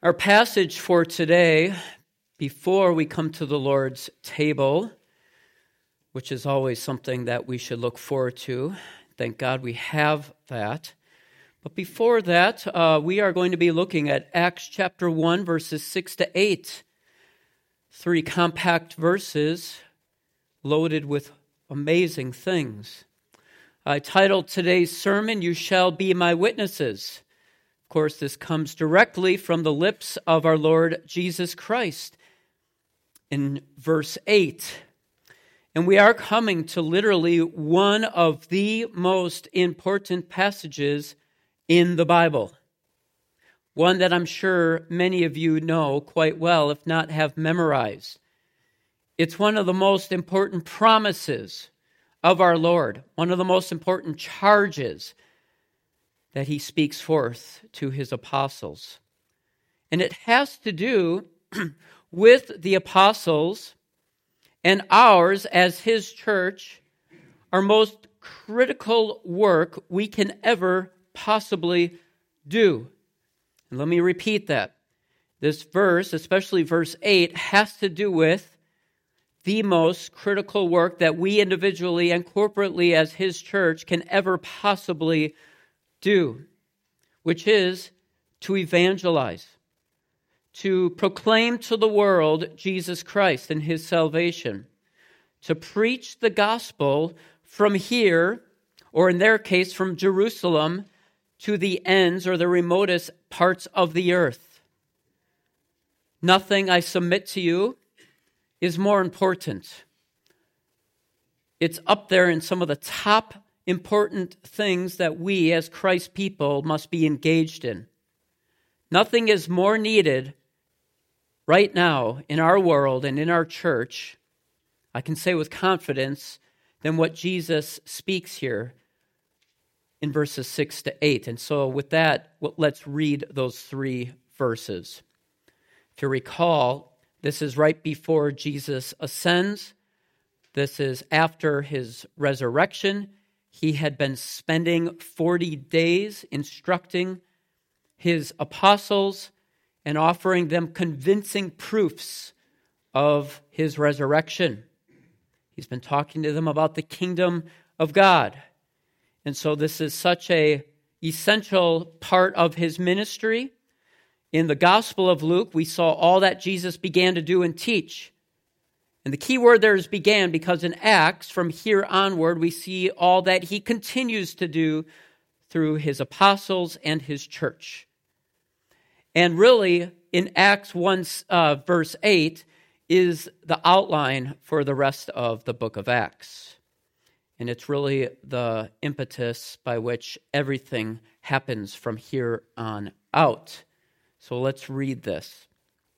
Our passage for today, before we come to the Lord's table, which is always something that we should look forward to. Thank God we have that. But before that, we are going to be looking at Acts chapter 1, verses 6 to 8. 3 compact verses loaded with amazing things. I titled today's sermon, "You Shall Be My Witnesses." Of course, this comes directly from the lips of our Lord Jesus Christ in verse 8. And we are coming to literally one of the most important passages in the Bible. One that I'm sure many of you know quite well, if not have memorized. It's one of the most important promises of our Lord, one of the most important charges that he speaks forth to his apostles. And it has to do with the apostles and ours as his church, our most critical work we can ever possibly do. And let me repeat that. This verse, especially verse 8, has to do with the most critical work that we individually and corporately as his church can ever possibly do, which is to evangelize, to proclaim to the world Jesus Christ and his salvation, to preach the gospel from here, or in their case, from Jerusalem to the ends or the remotest parts of the earth. Nothing, I submit to you, is more important. It's up there in some of the top important things that we as Christ's people must be engaged in. Nothing is more needed right now in our world and in our church, I can say with confidence, than what Jesus speaks here in verses 6 to 8. And so with that, let's read those 3 verses. If you recall, this is right before Jesus ascends. This is after his resurrection. He had been spending 40 days instructing his apostles and offering them convincing proofs of his resurrection. He's been talking to them about the kingdom of God. And so this is such an essential part of his ministry. In the Gospel of Luke, we saw all that Jesus began to do and teach. And the key word there is began, because in Acts, from here onward, we see all that he continues to do through his apostles and his church. And really, in Acts 1, verse 8, is the outline for the rest of the book of Acts. And it's really the impetus by which everything happens from here on out. So let's read this.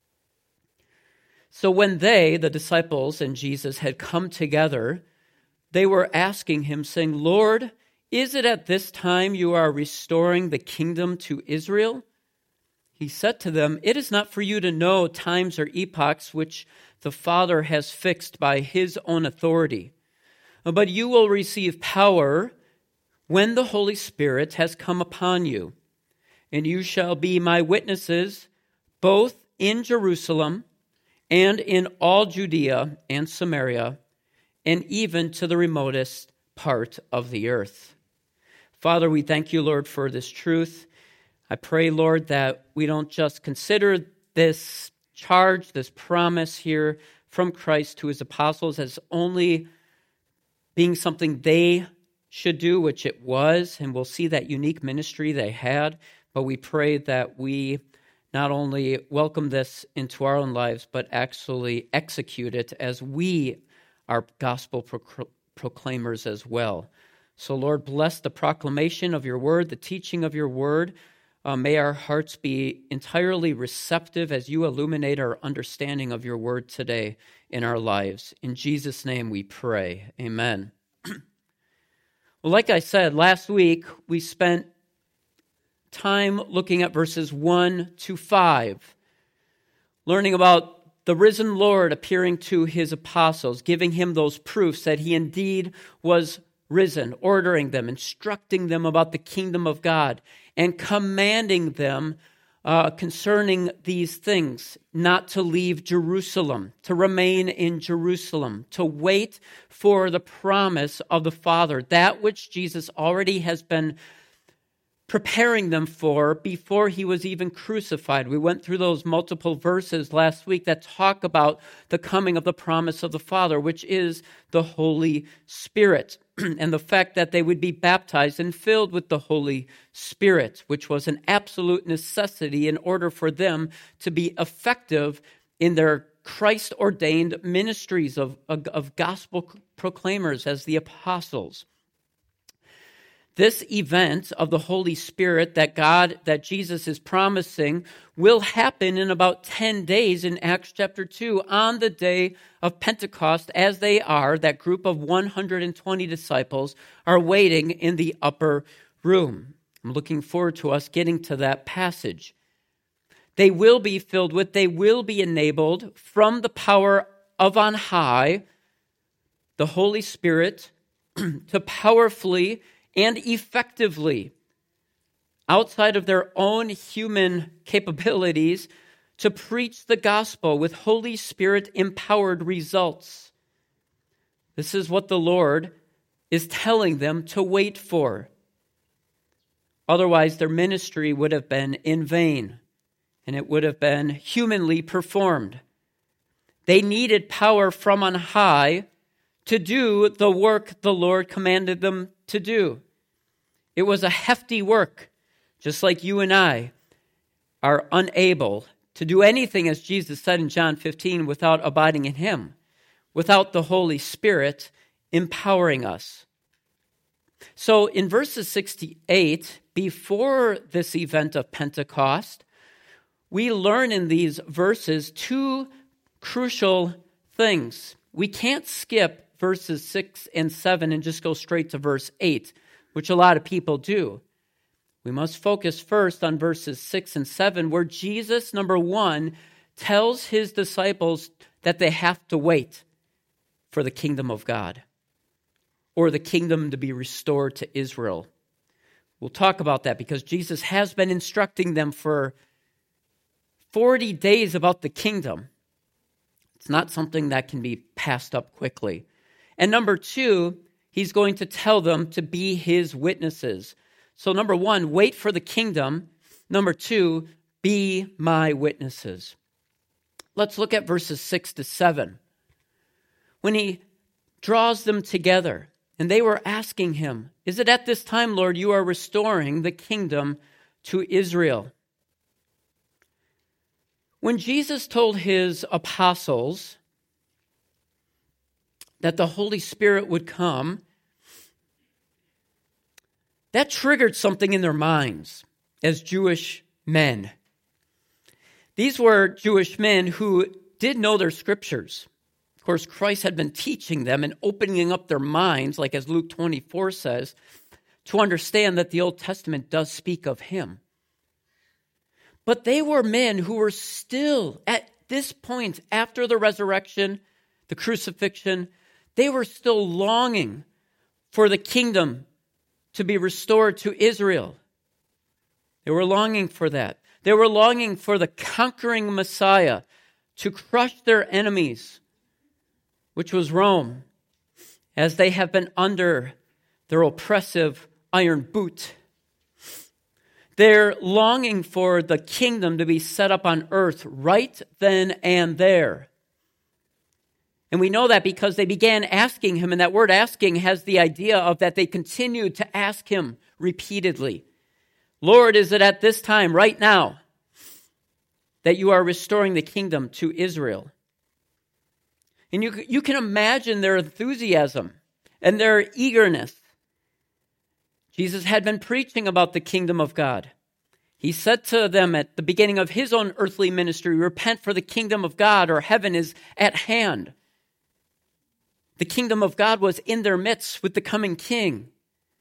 So when they, the disciples and Jesus, had come together, they were asking him, saying, "Lord, is it at this time you are restoring the kingdom to Israel?" He said to them, "It is not for you to know times or epochs which the Father has fixed by his own authority, but you will receive power when the Holy Spirit has come upon you, and you shall be my witnesses both in Jerusalem and in all Judea and Samaria, and even to the remotest part of the earth." Father, we thank you, Lord, for this truth. I pray, Lord, that we don't just consider this charge, this promise here from Christ to his apostles as only being something they should do, which it was, and we'll see that unique ministry they had, but we pray that we not only welcome this into our own lives, but actually execute it as we are gospel proclaimers as well. So, Lord, bless the proclamation of your word, the teaching of your word. May our hearts be entirely receptive as you illuminate our understanding of your word today in our lives. In Jesus' name we pray. Amen. Well, like I said, last week we spent time looking at verses 1 to 5, learning about the risen Lord appearing to his apostles, giving him those proofs that he indeed was risen, ordering them, instructing them about the kingdom of God, and commanding them concerning these things, not to leave Jerusalem, to remain in Jerusalem, to wait for the promise of the Father, that which Jesus already has been preparing them for before he was even crucified. We went through those multiple verses last week that talk about the coming of the promise of the Father, which is the Holy Spirit, and the fact that they would be baptized and filled with the Holy Spirit, which was an absolute necessity in order for them to be effective in their Christ-ordained ministries of gospel proclaimers as the apostles. This event of the Holy Spirit that Jesus is promising will happen in about 10 days in Acts chapter 2 on the day of Pentecost, as that group of 120 disciples are waiting in the upper room. I'm looking forward to us getting to that passage. They will be they will be enabled from the power of on high, the Holy Spirit, to powerfully and effectively, outside of their own human capabilities, to preach the gospel with Holy Spirit-empowered results. This is what the Lord is telling them to wait for. Otherwise, their ministry would have been in vain, and it would have been humanly performed. They needed power from on high to do the work the Lord commanded them to do. It was a hefty work, just like you and I are unable to do anything, as Jesus said in John 15, without abiding in him, without the Holy Spirit empowering us. So in verses 68, before this event of Pentecost, we learn in these verses two crucial things. We can't skip verses 6 and 7 and just go straight to verse 8, which a lot of people do. We must focus first on verses 6 and 7, where Jesus, number one, tells his disciples that they have to wait for the kingdom of God, or the kingdom to be restored to Israel. We'll talk about that because Jesus has been instructing them for 40 days about the kingdom. It's not something that can be passed up quickly. And number two, he's going to tell them to be his witnesses. So number one, wait for the kingdom. Number two, be my witnesses. Let's look at verses 6 to 7. When he draws them together, and they were asking him, "Is it at this time, Lord, you are restoring the kingdom to Israel?" When Jesus told his apostles that the Holy Spirit would come, that triggered something in their minds as Jewish men. These were Jewish men who did know their scriptures. Of course, Christ had been teaching them and opening up their minds, like as Luke 24 says, to understand that the Old Testament does speak of him. But they were men who were still, at this point, after the resurrection, the crucifixion, they were still longing for the kingdom to be restored to Israel. They were longing for that. They were longing for the conquering Messiah to crush their enemies, which was Rome, as they have been under their oppressive iron boot. They're longing for the kingdom to be set up on earth right then and there. And we know that because they began asking him, and that word asking has the idea of that they continued to ask him repeatedly. Lord, is it at this time, right now, that you are restoring the kingdom to Israel? And you can imagine their enthusiasm and their eagerness. Jesus had been preaching about the kingdom of God. He said to them at the beginning of his own earthly ministry, repent, for the kingdom of God, or heaven, is at hand. The kingdom of God was in their midst with the coming king.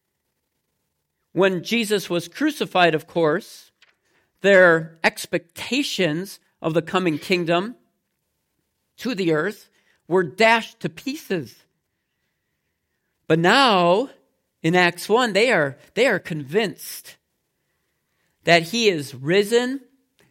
When Jesus was crucified, of course, their expectations of the coming kingdom to the earth were dashed to pieces. But now, in Acts 1, they are convinced that he is risen,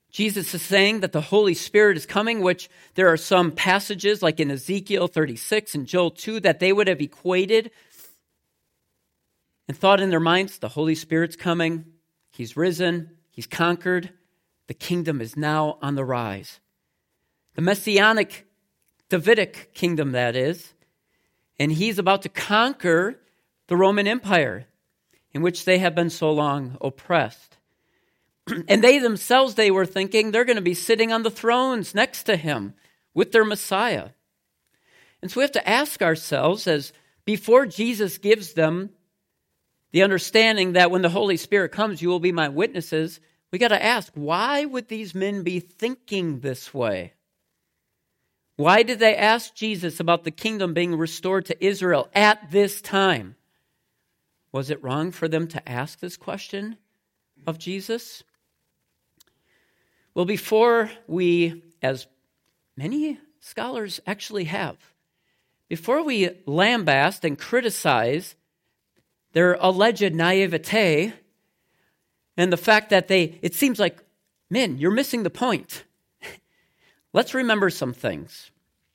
Jesus is saying that the Holy Spirit is coming, which there are some passages like in Ezekiel 36 and Joel 2 that they would have equated and thought in their minds, the Holy Spirit's coming, he's risen, he's conquered, the kingdom is now on the rise. The Messianic, Davidic kingdom, that is, and he's about to conquer the Roman Empire in which they have been so long oppressed. And they themselves, they were thinking they're going to be sitting on the thrones next to him with their Messiah. And so we have to ask ourselves, as before Jesus gives them the understanding that when the Holy Spirit comes, you will be my witnesses, we got to ask, why would these men be thinking this way? Why did they ask Jesus about the kingdom being restored to Israel at this time? Was it wrong for them to ask this question of Jesus? Well, before we, as many scholars actually have, before we lambaste and criticize their alleged naivete and the fact that it seems like, men, you're missing the point. Let's remember some things.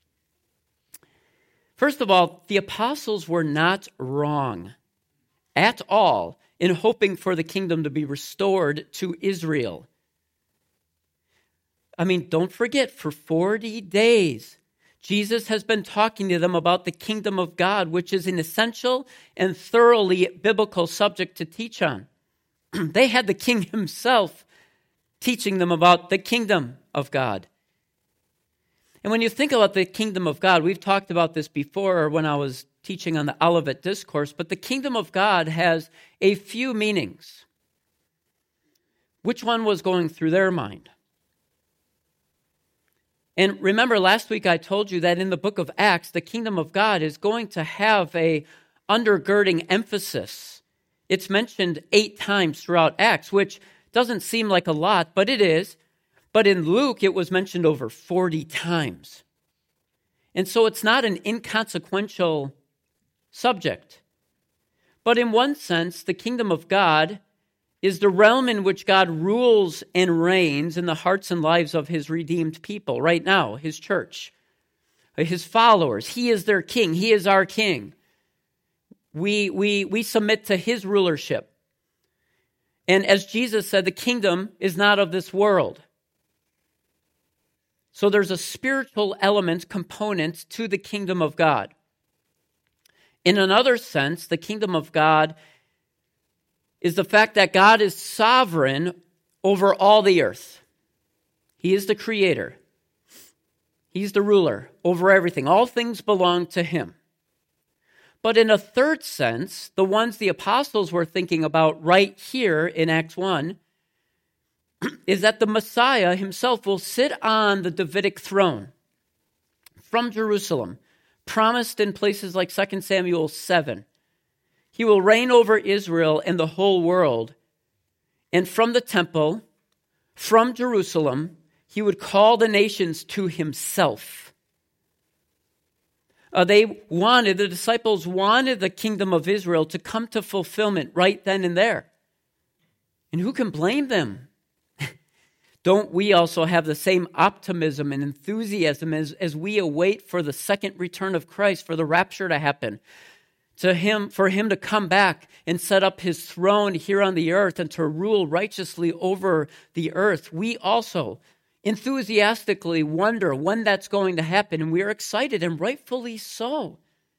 First of all, the apostles were not wrong at all in hoping for the kingdom to be restored to Israel. I mean, don't forget, for 40 days, Jesus has been talking to them about the kingdom of God, which is an essential and thoroughly biblical subject to teach on. They had the king himself teaching them about the kingdom of God. And when you think about the kingdom of God, we've talked about this before when I was teaching on the Olivet Discourse, but the kingdom of God has a few meanings. Which one was going through their mind? And remember, last week I told you that in the book of Acts, the kingdom of God is going to have a undergirding emphasis. It's mentioned 8 times throughout Acts, which doesn't seem like a lot, but it is. But in Luke, it was mentioned over 40 times. And so it's not an inconsequential subject. But in one sense, the kingdom of God is the realm in which God rules and reigns in the hearts and lives of his redeemed people right now, his church, his followers. He is their king. He is our king. We submit to his rulership. And as Jesus said, the kingdom is not of this world. So there's a spiritual element, component to the kingdom of God. In another sense, the kingdom of God is the fact that God is sovereign over all the earth. He is the creator. He's the ruler over everything. All things belong to him. But in a third sense, the ones the apostles were thinking about right here in Acts 1 is that the Messiah himself will sit on the Davidic throne from Jerusalem, promised in places like 2 Samuel 7. He will reign over Israel and the whole world. And from the temple, from Jerusalem, he would call the nations to himself. The disciples wanted the kingdom of Israel to come to fulfillment right then and there. And who can blame them? Don't we also have the same optimism and enthusiasm as we await for the second return of Christ, for the rapture to happen? For him to come back and set up his throne here on the earth and to rule righteously over the earth. We also enthusiastically wonder when that's going to happen, and we are excited, and rightfully so.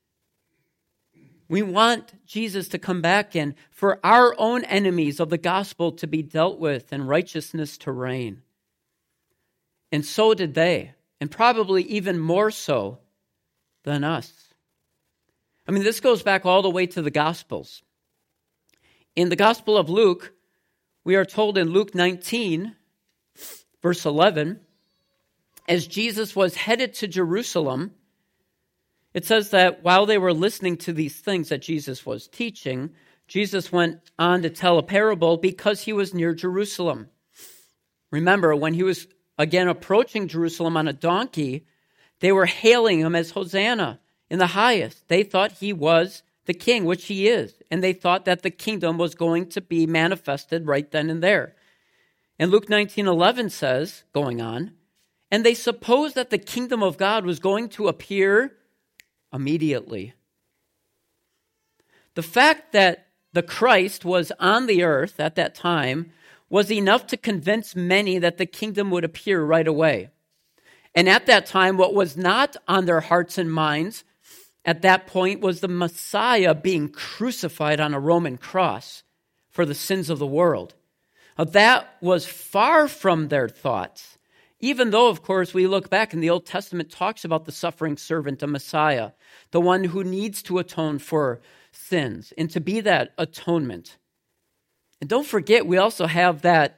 We want Jesus to come back and for our own enemies of the gospel to be dealt with and righteousness to reign. And so did they, and probably even more so than us. I mean, this goes back all the way to the Gospels. In the Gospel of Luke, we are told in Luke 19, verse 11, as Jesus was headed to Jerusalem, it says that while they were listening to these things that Jesus was teaching, Jesus went on to tell a parable because he was near Jerusalem. Remember, when he was again approaching Jerusalem on a donkey, they were hailing him as Hosanna. In the highest. They thought he was the king, which he is. And they thought that the kingdom was going to be manifested right then and there. And Luke 19:11 says, going on, and they supposed that the kingdom of God was going to appear immediately. The fact that the Christ was on the earth at that time was enough to convince many that the kingdom would appear right away. And at that time, what was not on their hearts and minds at that point was the Messiah being crucified on a Roman cross for the sins of the world. Now, that was far from their thoughts, even though, of course, we look back and the Old Testament talks about the suffering servant, the Messiah, the one who needs to atone for sins and to be that atonement. And don't forget, we also have that,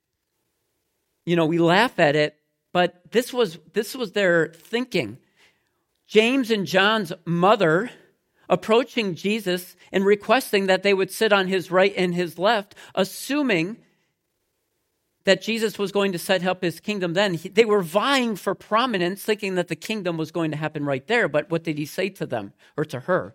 we laugh at it, but this was their thinking. James and John's mother approaching Jesus and requesting that they would sit on his right and his left, assuming that Jesus was going to set up his kingdom then. They were vying for prominence, thinking that the kingdom was going to happen right there. But what did he say to them, or to her?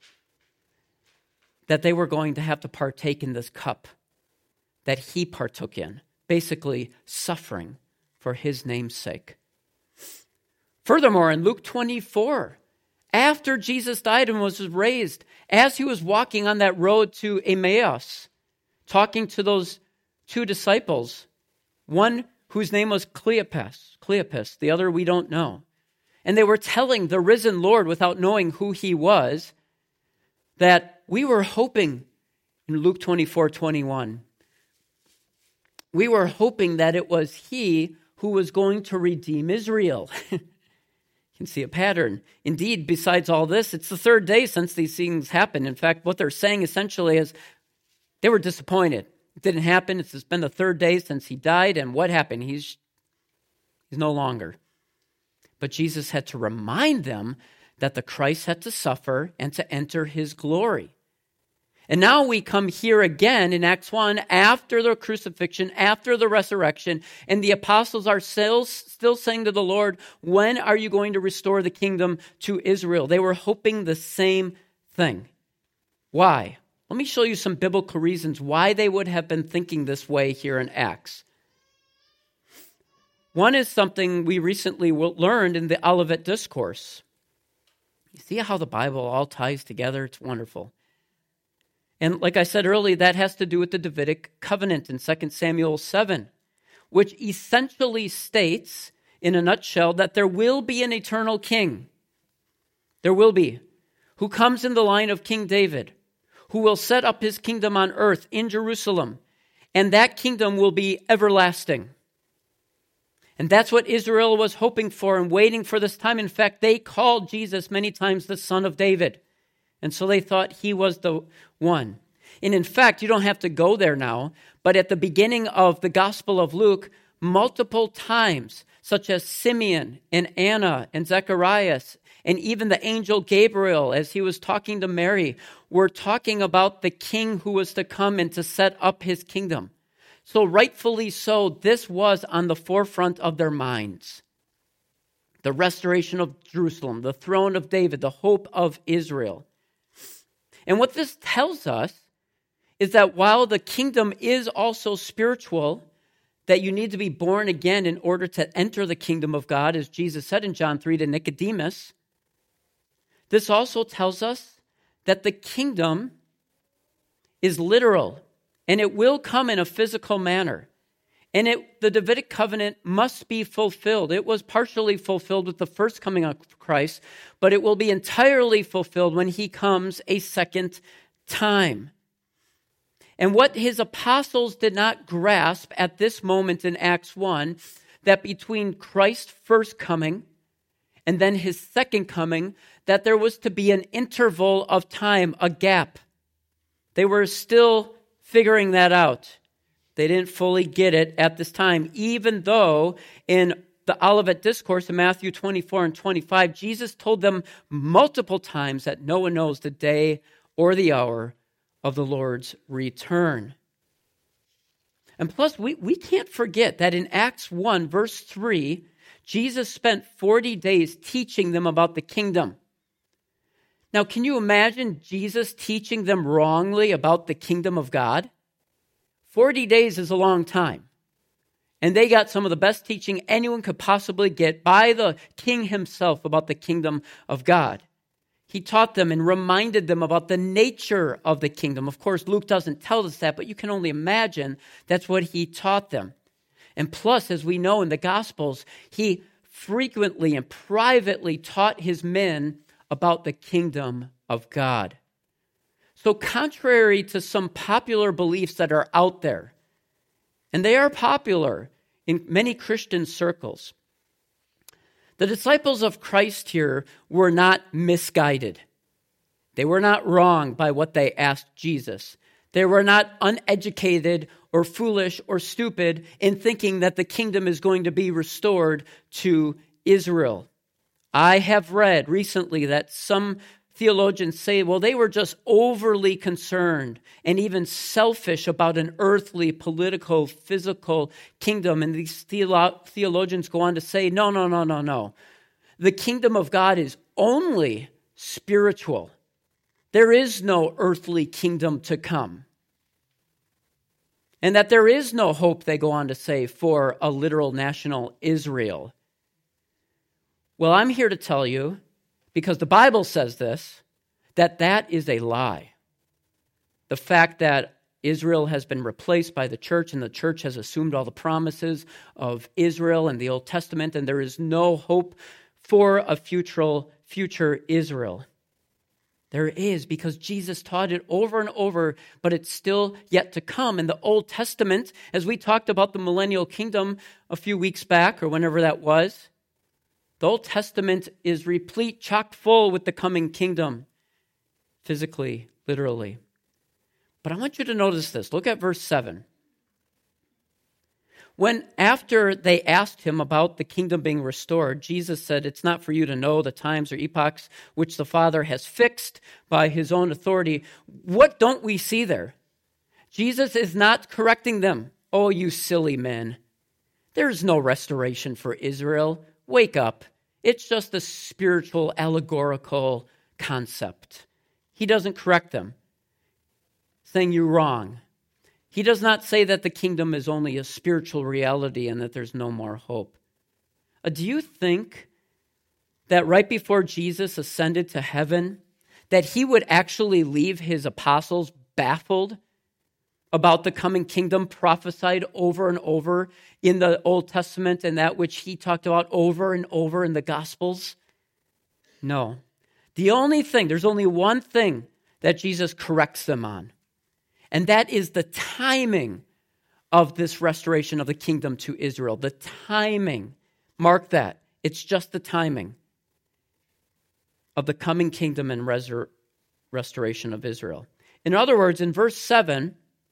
That they were going to have to partake in this cup that he partook in, basically suffering for his name's sake. Furthermore, in Luke 24, after Jesus died and was raised, as he was walking on that road to Emmaus, talking to those two disciples, one whose name was Cleopas, the other we don't know. And they were telling the risen Lord, without knowing who he was, that we were hoping, in Luke 24:21, we were hoping that it was he who was going to redeem Israel. You can see a pattern. Indeed, besides all this, it's the third day since these things happened. In fact, what they're saying essentially is they were disappointed. It didn't happen. It's been the third day since he died, and what happened? He's no longer. But Jesus had to remind them that the Christ had to suffer and to enter his glory. And now we come here again in Acts 1 after the crucifixion, after the resurrection, and the apostles are still saying to the Lord, when are you going to restore the kingdom to Israel? They were hoping the same thing. Why? Let me show you some biblical reasons why they would have been thinking this way here in Acts. One is something we recently learned in the Olivet Discourse. You see how the Bible all ties together? It's wonderful. And like I said earlier, that has to do with the Davidic covenant in 2 Samuel 7, which essentially states, in a nutshell, that there will be an eternal king. There will be, who comes in the line of King David, who will set up his kingdom on earth in Jerusalem, and that kingdom will be everlasting. And that's what Israel was hoping for and waiting for this time. In fact, they called Jesus many times the Son of David. And so they thought he was the one. And in fact, you don't have to go there now, but at the beginning of the Gospel of Luke, multiple times, such as Simeon and Anna and Zacharias, and even the angel Gabriel, as he was talking to Mary, were talking about the king who was to come and to set up his kingdom. So rightfully so, this was on the forefront of their minds. The restoration of Jerusalem, the throne of David, the hope of Israel. And what this tells us is that while the kingdom is also spiritual, that you need to be born again in order to enter the kingdom of God, as Jesus said in John 3 to Nicodemus, this also tells us that the kingdom is literal, and it will come in a physical manner. And the Davidic covenant must be fulfilled. It was partially fulfilled with the first coming of Christ, but it will be entirely fulfilled when he comes a second time. And what his apostles did not grasp at this moment in Acts 1, that between Christ's first coming and then his second coming, that there was to be an interval of time, a gap. They were still figuring that out. They didn't fully get it at this time, even though in the Olivet Discourse in Matthew 24 and 25, Jesus told them multiple times that no one knows the day or the hour of the Lord's return. And plus, we can't forget that in Acts 1, verse 3, Jesus spent 40 days teaching them about the kingdom. Now, can you imagine Jesus teaching them wrongly about the kingdom of God? 40 days is a long time. And they got some of the best teaching anyone could possibly get by the king himself about the kingdom of God. He taught them and reminded them about the nature of the kingdom. Of course, Luke doesn't tell us that, but you can only imagine that's what he taught them. And plus, as we know in the Gospels, he frequently and privately taught his men about the kingdom of God. So contrary to some popular beliefs that are out there, and they are popular in many Christian circles, the disciples of Christ here were not misguided. They were not wrong by what they asked Jesus. They were not uneducated or foolish or stupid in thinking that the kingdom is going to be restored to Israel. I have read recently that some theologians say, well, they were just overly concerned and even selfish about an earthly, political, physical kingdom. And these theologians go on to say, no. The kingdom of God is only spiritual. There is no earthly kingdom to come. And that there is no hope, they go on to say, for a literal national Israel. Well, I'm here to tell you, because the Bible says this, that is a lie. The fact that Israel has been replaced by the church and the church has assumed all the promises of Israel and the Old Testament, and there is no hope for a future Israel. There is, because Jesus taught it over and over, but it's still yet to come. In the Old Testament, as we talked about the millennial kingdom a few weeks back, or whenever that was, the Old Testament is replete, chock full with the coming kingdom, physically, literally. But I want you to notice this. Look at verse 7. When after they asked him about the kingdom being restored, Jesus said, it's not for you to know the times or epochs which the Father has fixed by his own authority. What don't we see there? Jesus is not correcting them. Oh, you silly men. There's no restoration for Israel. Wake up. It's just a spiritual, allegorical concept. He doesn't correct them, saying you're wrong. He does not say that the kingdom is only a spiritual reality and that there's no more hope. Do you think that right before Jesus ascended to heaven, that he would actually leave his apostles baffled about the coming kingdom prophesied over and over in the Old Testament and that which he talked about over and over in the Gospels? No. There's only one thing that Jesus corrects them on, and that is the timing of this restoration of the kingdom to Israel. The timing. Mark that. It's just the timing of the coming kingdom and restoration of Israel. In other words, in verse 7,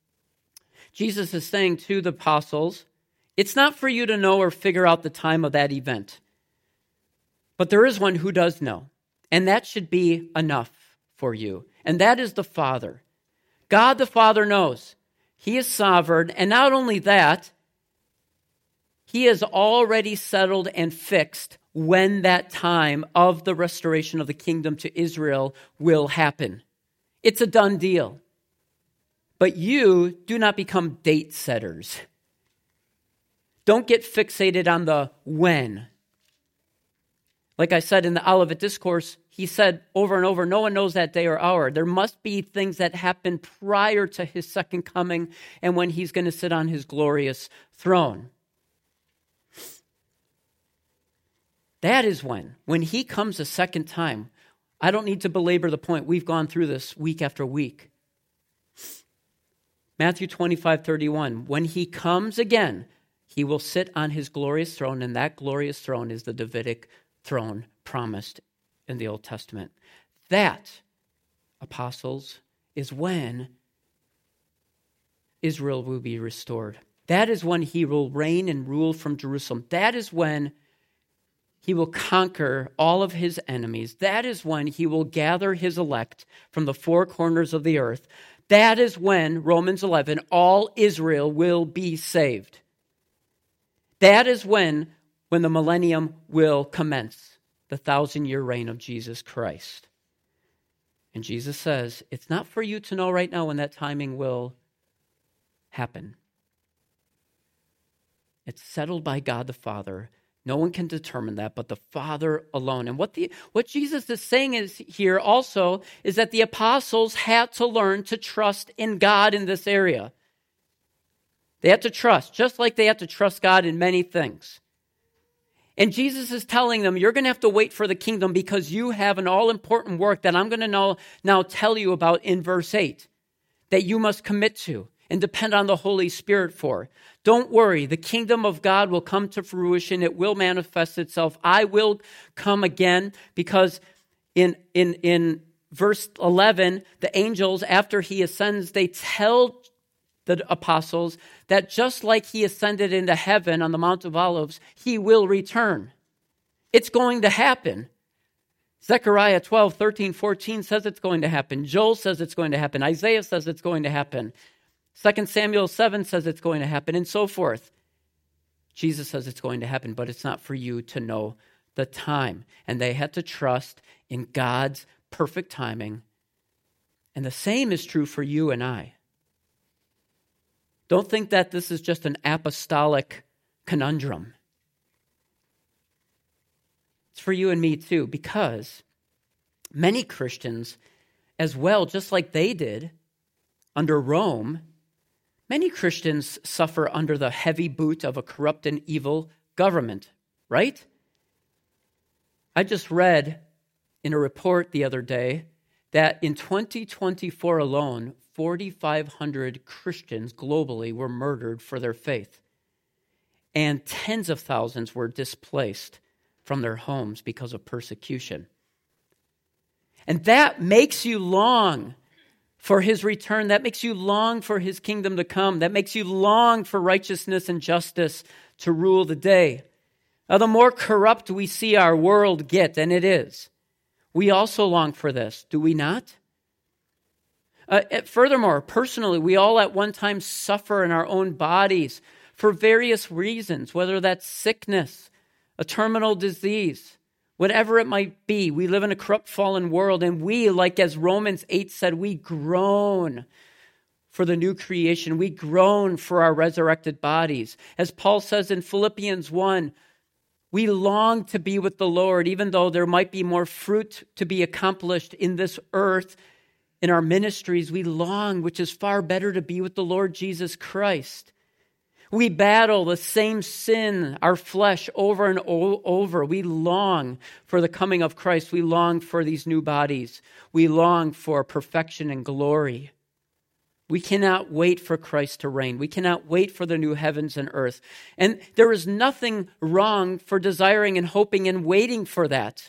Jesus is saying to the apostles, it's not for you to know or figure out the time of that event. But there is one who does know, and that should be enough for you. And that is the Father. God the Father knows. He is sovereign, and not only that, he has already settled and fixed when that time of the restoration of the kingdom to Israel will happen. It's a done deal. But you do not become date setters. Don't get fixated on the when. Like I said in the Olivet Discourse, he said over and over, no one knows that day or hour. There must be things that happen prior to his second coming and when he's going to sit on his glorious throne. That is when he comes a second time. I don't need to belabor the point. We've gone through this week after week. Matthew 25:31, when he comes again, he will sit on his glorious throne, and that glorious throne is the Davidic throne promised in the Old Testament. That, apostles, is when Israel will be restored. That is when he will reign and rule from Jerusalem. That is when he will conquer all of his enemies. That is when he will gather his elect from the four corners of the earth. That is when, Romans 11, all Israel will be saved. That is when the millennium will commence, the 1,000-year reign of Jesus Christ. And Jesus says, it's not for you to know right now when that timing will happen. It's settled by God the Father. No one can determine that but the Father alone. And what Jesus is saying is here also is that the apostles had to learn to trust in God in this area. They had to trust, just like they had to trust God in many things. And Jesus is telling them, you're going to have to wait for the kingdom because you have an all-important work that I'm going to now tell you about in verse 8 that you must commit to and depend on the Holy Spirit for. Don't worry, the kingdom of God will come to fruition. It will manifest itself. I will come again, because in verse 11, the angels, after he ascends, they tell the apostles that just like he ascended into heaven on the Mount of Olives, he will return. It's going to happen. Zechariah 12, 13, 14 says it's going to happen. Joel says it's going to happen. Isaiah says it's going to happen. 2 Samuel 7 says it's going to happen, and so forth. Jesus says it's going to happen, but it's not for you to know the time. And they had to trust in God's perfect timing. And the same is true for you and I. Don't think that this is just an apostolic conundrum. It's for you and me too, because many Christians, as well, just like they did under Rome, many Christians suffer under the heavy boot of a corrupt and evil government, right? I just read in a report the other day that in 2024 alone, 4,500 Christians globally were murdered for their faith, and tens of thousands were displaced from their homes because of persecution. And that makes you long for his return. That makes you long for his kingdom to come. That makes you long for righteousness and justice to rule the day. Now, the more corrupt we see our world get, and it is, we also long for this, do we not? Furthermore, personally, we all at one time suffer in our own bodies for various reasons, whether that's sickness, a terminal disease, whatever it might be. We live in a corrupt, fallen world, and we, like as Romans 8 said, we groan for the new creation. We groan for our resurrected bodies. As Paul says in Philippians 1, we long to be with the Lord, even though there might be more fruit to be accomplished in this earth. In our ministries, we long, which is far better, to be with the Lord Jesus Christ. We battle the same sin, our flesh, over and over. We long for the coming of Christ. We long for these new bodies. We long for perfection and glory. We cannot wait for Christ to reign. We cannot wait for the new heavens and earth. And there is nothing wrong for desiring and hoping and waiting for that.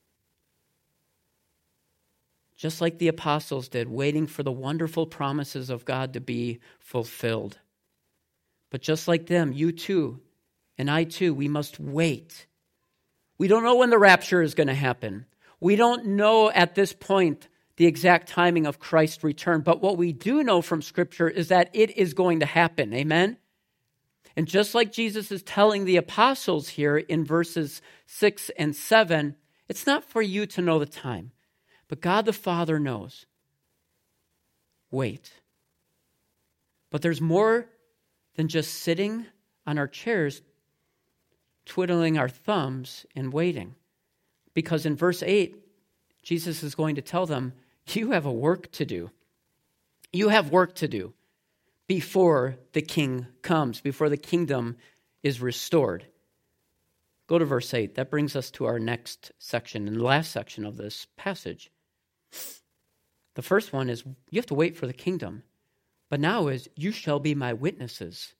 Just like the apostles did, waiting for the wonderful promises of God to be fulfilled. But just like them, you too, and I too, we must wait. We don't know when the rapture is going to happen. We don't know at this point the exact timing of Christ's return. But what we do know from Scripture is that it is going to happen. Amen? And just like Jesus is telling the apostles here in verses 6 and 7, it's not for you to know the time. But God the Father knows. Wait. But there's more than just sitting on our chairs, twiddling our thumbs and waiting. Because in verse 8, Jesus is going to tell them, you have a work to do. You have work to do before the king comes, before the kingdom is restored. Go to verse 8. That brings us to our next section and the last section of this passage. The first one is you have to wait for the kingdom. But now is you shall be my witnesses.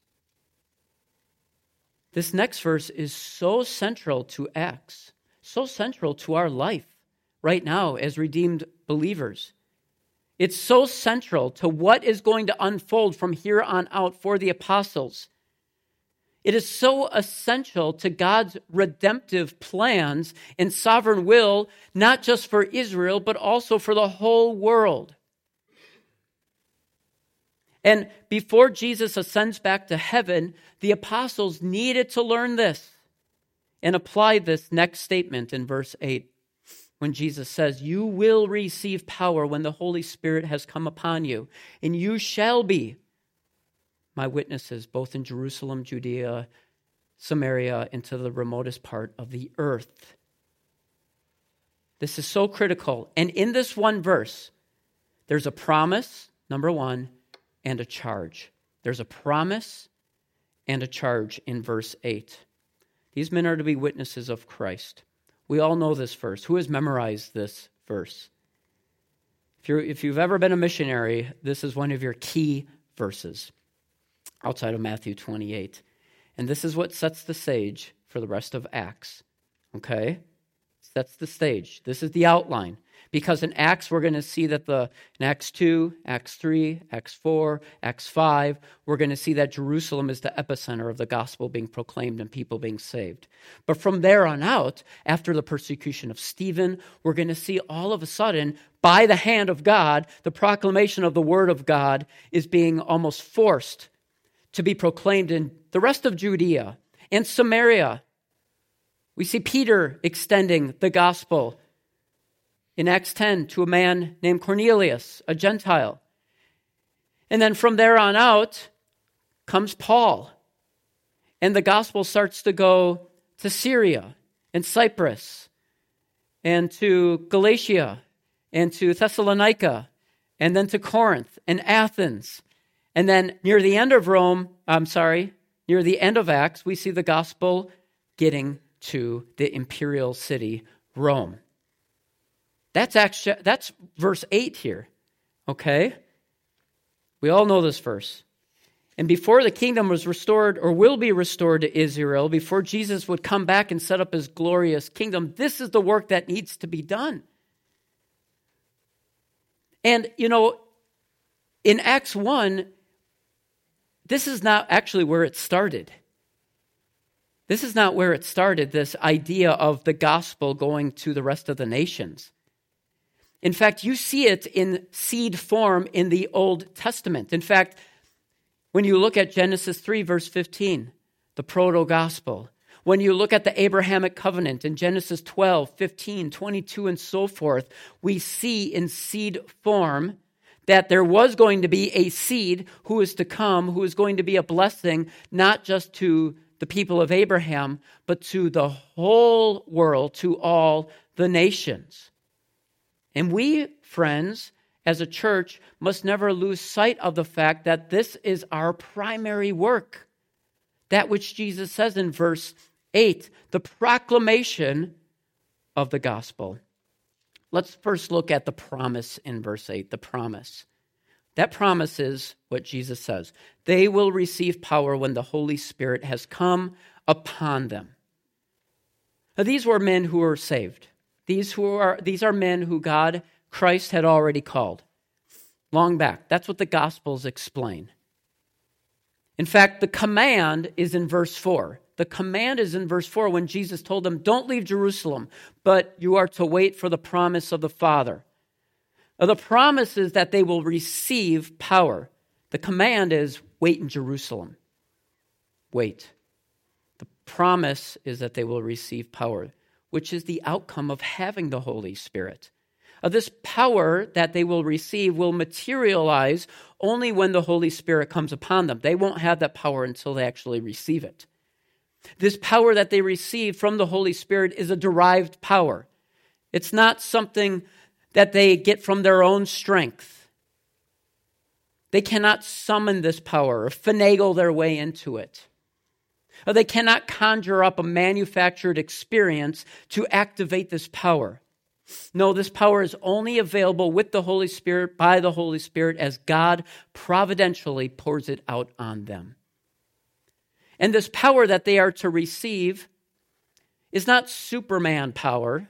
This next verse is so central to Acts, so central to our life right now as redeemed believers. It's so central to what is going to unfold from here on out for the apostles. It is so essential to God's redemptive plans and sovereign will, not just for Israel, but also for the whole world. And before Jesus ascends back to heaven, the apostles needed to learn this and apply this next statement in verse 8 when Jesus says, you will receive power when the Holy Spirit has come upon you, and you shall be my witnesses, both in Jerusalem, Judea, Samaria, and to the remotest part of the earth. This is so critical. And in this one verse, there's a promise, number one, and a charge. There's a promise and a charge in verse 8. These men are to be witnesses of Christ. We all know this verse. Who has memorized this verse? If you've ever been a missionary, this is one of your key verses outside of Matthew 28. And this is what sets the stage for the rest of Acts. Okay? Sets the stage. This is the outline. Because in Acts, we're going to see that in Acts 2, Acts 3, Acts 4, Acts 5, we're going to see that Jerusalem is the epicenter of the gospel being proclaimed and people being saved. But from there on out, after the persecution of Stephen, we're going to see all of a sudden, by the hand of God, the proclamation of the word of God is being almost forced to be proclaimed in the rest of Judea and Samaria. We see Peter extending the gospel in Acts 10 to a man named Cornelius, a Gentile. And then from there on out comes Paul. And the gospel starts to go to Syria and Cyprus and to Galatia and to Thessalonica and then to Corinth and Athens. And then near the end of near the end of Acts, we see the gospel getting to the imperial city, Rome. That's verse 8 here, okay? We all know this verse. And before the kingdom was restored or will be restored to Israel, before Jesus would come back and set up his glorious kingdom, this is the work that needs to be done. And, in Acts 1, this is not actually where it started. This is not where it started, this idea of the gospel going to the rest of the nations. In fact, you see it in seed form in the Old Testament. In fact, when you look at Genesis 3, verse 15, the proto-gospel, when you look at the Abrahamic covenant in Genesis 12, 15, 22, and so forth, we see in seed form that there was going to be a seed who is to come, who is going to be a blessing, not just to the people of Abraham, but to the whole world, to all the nations. And we, friends, as a church, must never lose sight of the fact that this is our primary work. That which Jesus says in verse 8, the proclamation of the gospel. Let's first look at the promise in verse 8, the promise. That promise is what Jesus says. They will receive power when the Holy Spirit has come upon them. Now, these were men who were saved. These are men who Christ had already called long back. That's what the Gospels explain. In fact, the command is in verse 4. The command is in verse 4 when Jesus told them, don't leave Jerusalem, but you are to wait for the promise of the Father. Now, the promise is that they will receive power. The command is wait in Jerusalem. Wait. The promise is that they will receive power, which is the outcome of having the Holy Spirit. This power that they will receive will materialize only when the Holy Spirit comes upon them. They won't have that power until they actually receive it. This power that they receive from the Holy Spirit is a derived power. It's not something that they get from their own strength. They cannot summon this power or finagle their way into it. Or they cannot conjure up a manufactured experience to activate this power. No, this power is only available with the Holy Spirit, by the Holy Spirit, as God providentially pours it out on them. And this power that they are to receive is not Superman power,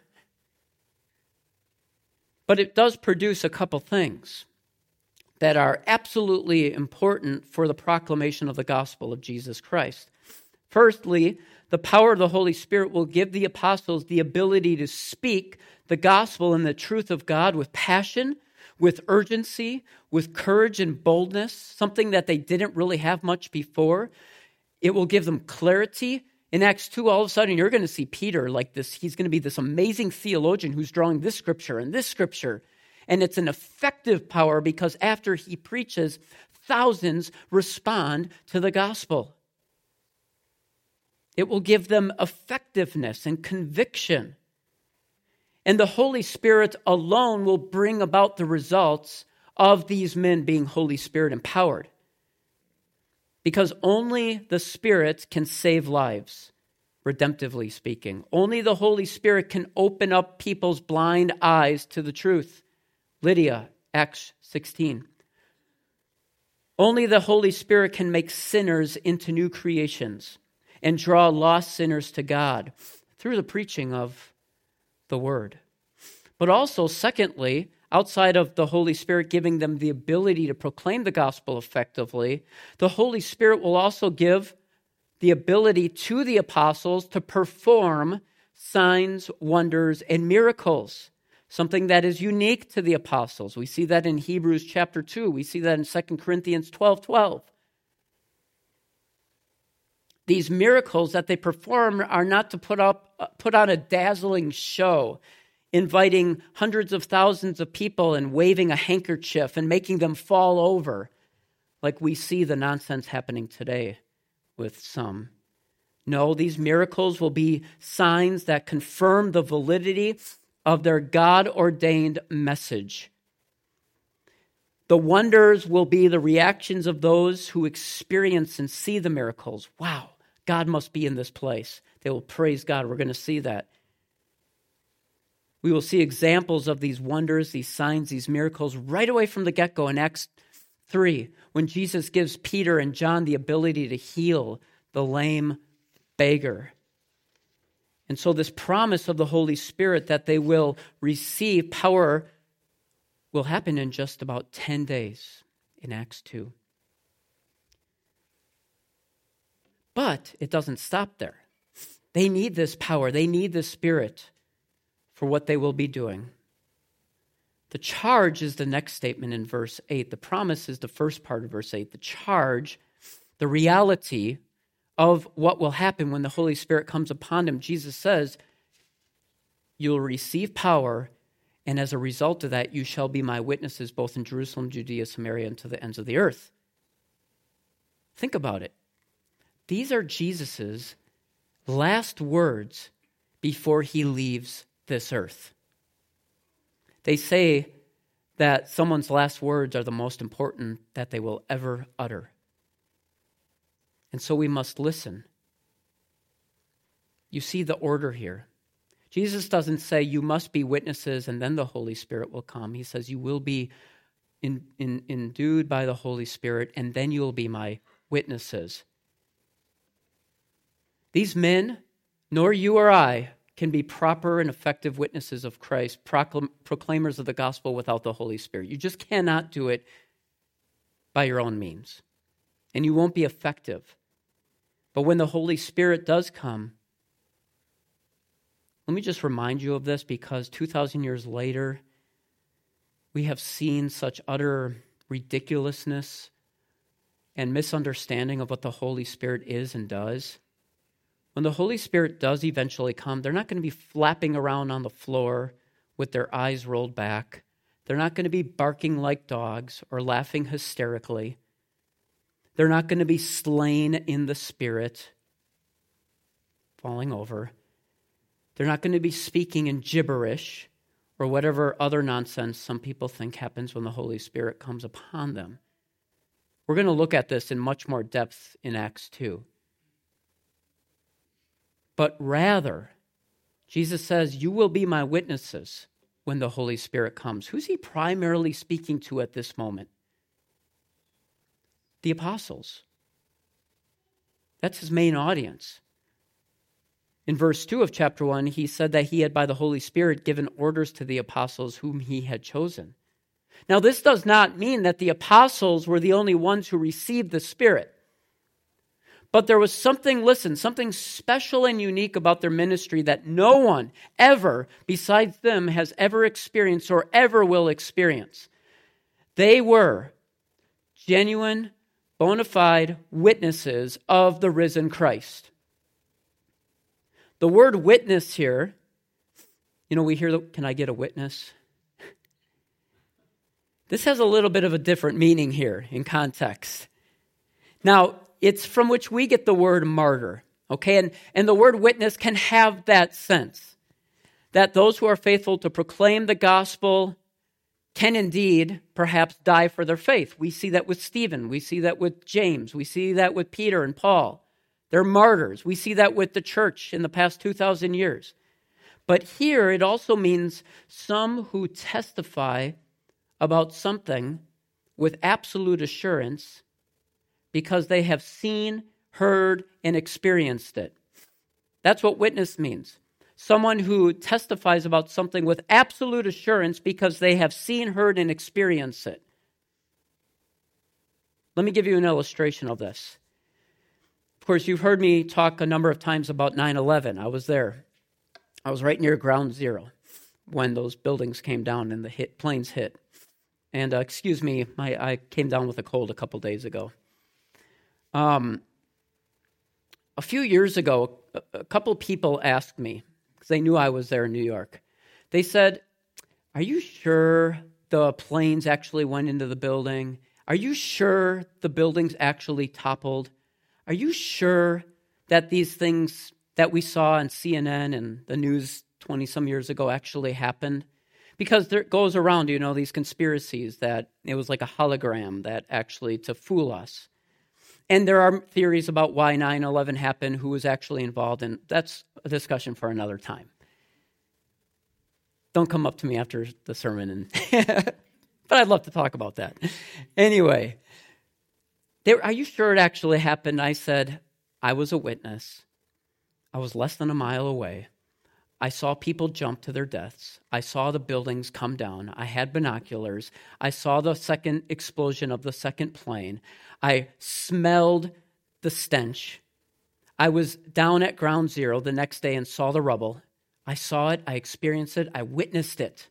but it does produce a couple things that are absolutely important for the proclamation of the gospel of Jesus Christ. Firstly, the power of the Holy Spirit will give the apostles the ability to speak the gospel and the truth of God with passion, with urgency, with courage and boldness, something that they didn't really have much before. It will give them clarity. In Acts 2, all of a sudden, you're going to see Peter like this. He's going to be this amazing theologian who's drawing this scripture and this scripture. And it's an effective power because after he preaches, thousands respond to the gospel. It will give them effectiveness and conviction. And the Holy Spirit alone will bring about the results of these men being Holy Spirit empowered. Because only the Spirit can save lives, redemptively speaking. Only the Holy Spirit can open up people's blind eyes to the truth. Lydia, Acts 16. Only the Holy Spirit can make sinners into new creations and draw lost sinners to God through the preaching of the Word. But also, secondly, outside of the Holy Spirit giving them the ability to proclaim the gospel effectively, the Holy Spirit will also give the ability to the apostles to perform signs, wonders, and miracles, something that is unique to the apostles. We see that in Hebrews chapter 2. We see that in 2 Corinthians 12:12. These miracles that they perform are not to put on a dazzling show, inviting hundreds of thousands of people and waving a handkerchief and making them fall over, like we see the nonsense happening today with some. No, these miracles will be signs that confirm the validity of their God-ordained message. The wonders will be the reactions of those who experience and see the miracles. Wow, God must be in this place. They will praise God. We're going to see that. We will see examples of these wonders, these signs, these miracles right away from the get-go in Acts 3, when Jesus gives Peter and John the ability to heal the lame beggar. And so this promise of the Holy Spirit that they will receive power will happen in just about 10 days in Acts 2. But it doesn't stop there. They need this power. They need the Spirit for what they will be doing. The charge is the next statement in verse 8. The promise is the first part of verse 8. The charge, the reality of what will happen when the Holy Spirit comes upon them. Jesus says, you'll receive power, and as a result of that, you shall be my witnesses both in Jerusalem, Judea, Samaria, and to the ends of the earth. Think about it. These are Jesus's last words before he leaves this earth. They say that someone's last words are the most important that they will ever utter. And so we must listen. You see the order here. Jesus doesn't say you must be witnesses and then the Holy Spirit will come. He says you will be endued by the Holy Spirit and then you will be my witnesses. These men, nor you or I, can be proper and effective witnesses of Christ, proclaimers of the gospel without the Holy Spirit. You just cannot do it by your own means. And you won't be effective. But when the Holy Spirit does come, let me just remind you of this because 2,000 years later, we have seen such utter ridiculousness and misunderstanding of what the Holy Spirit is and does. When the Holy Spirit does eventually come, they're not going to be flapping around on the floor with their eyes rolled back. They're not going to be barking like dogs or laughing hysterically. They're not going to be slain in the Spirit, falling over. They're not going to be speaking in gibberish or whatever other nonsense some people think happens when the Holy Spirit comes upon them. We're going to look at this in much more depth in Acts 2. But rather, Jesus says, you will be my witnesses when the Holy Spirit comes. Who's he primarily speaking to at this moment? The apostles. That's his main audience. In verse 2 of chapter 1, he said that he had by the Holy Spirit given orders to the apostles whom he had chosen. Now, this does not mean that the apostles were the only ones who received the Spirit. But there was something special and unique about their ministry that no one ever besides them has ever experienced or ever will experience. They were genuine, bona fide witnesses of the risen Christ. The word witness here, we hear, can I get a witness? This has a little bit of a different meaning here in context. Now, it's from which we get the word martyr, Okay, and the word witness can have that sense, that those who are faithful to proclaim the gospel can indeed perhaps die for their faith. We see that with Stephen. We see that with James. We see that with Peter and Paul. They're martyrs. We see that with the church in the past 2,000 years. But here it also means some who testify about something with absolute assurance because they have seen, heard, and experienced it. That's what witness means. Someone who testifies about something with absolute assurance because they have seen, heard, and experienced it. Let me give you an illustration of this. Of course, you've heard me talk a number of times about 9/11. I was there. I was right near Ground Zero when those buildings came down and the planes hit. And excuse me, I came down with a cold a couple days ago. A few years ago, a couple people asked me, because they knew I was there in New York. They said, "Are you sure the planes actually went into the building? Are you sure the buildings actually toppled? Are you sure that these things that we saw on CNN and the news 20-some years ago actually happened?" Because there goes around, these conspiracies that it was like a hologram that actually to fool us. And there are theories about why 9/11 happened, who was actually involved, and that's a discussion for another time. Don't come up to me after the sermon, but I'd love to talk about that. Anyway, are you sure it actually happened? I said, I was a witness. I was less than a mile away. I saw people jump to their deaths. I saw the buildings come down. I had binoculars. I saw the second explosion of the second plane. I smelled the stench. I was down at Ground Zero the next day and saw the rubble. I saw it. I experienced it. I witnessed it.